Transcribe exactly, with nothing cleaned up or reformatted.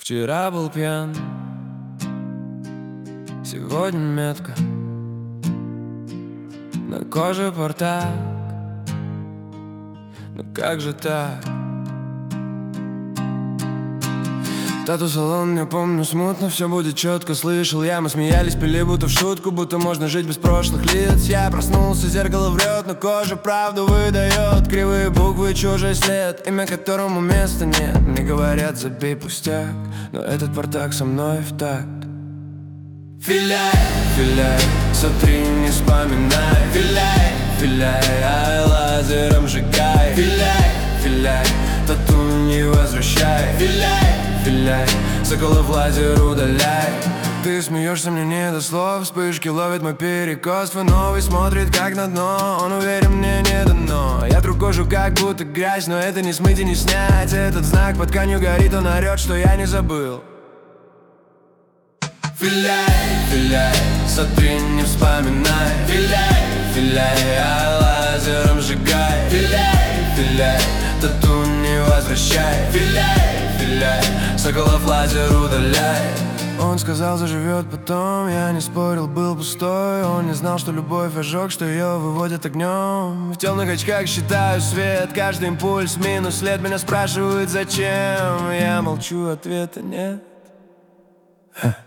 Вчера был пьян, сегодня метка на коже портак. Ну как же так? Тату-салон, я помню смутно, все будет четко. Слышал я, мы смеялись, пили будто в шутку, будто можно жить без прошлых лиц. Я проснулся, зеркало врет, но кожа правду выдает. Кривые буквы, чужой след, имя которому места нет. Мне говорят, забей пустяк, но этот портак со мной в такт. Филяй, филяй, сотри, не вспоминай. Филяй, филяй, ай, лазером сжигай. Филяй, филяй, тату не возвращай. Филяй, филяй, соколов лазер удаляй. Ты смеешься, мне не до слов. Вспышки ловит мой перекос. Твой новый смотрит как на дно. Он уверен, мне не дано. Я тру кожу как будто грязь, но это не смыть и не снять. Этот знак под тканью горит, он орет, что я не забыл. Филяй, филяй, сотри, не вспоминай. Филяй, филяй, ай, лазером сжигай. Филяй, филяй, тату не возвращай. Филяй, филяй, соколов лазер удаляй. Он сказал, заживет потом, я не спорил, был пустой. Он не знал, что любовь ожог, что ее выводят огнем. В темных очках считаю свет, каждый импульс минус след. Меня спрашивают, зачем, я молчу, ответа нет.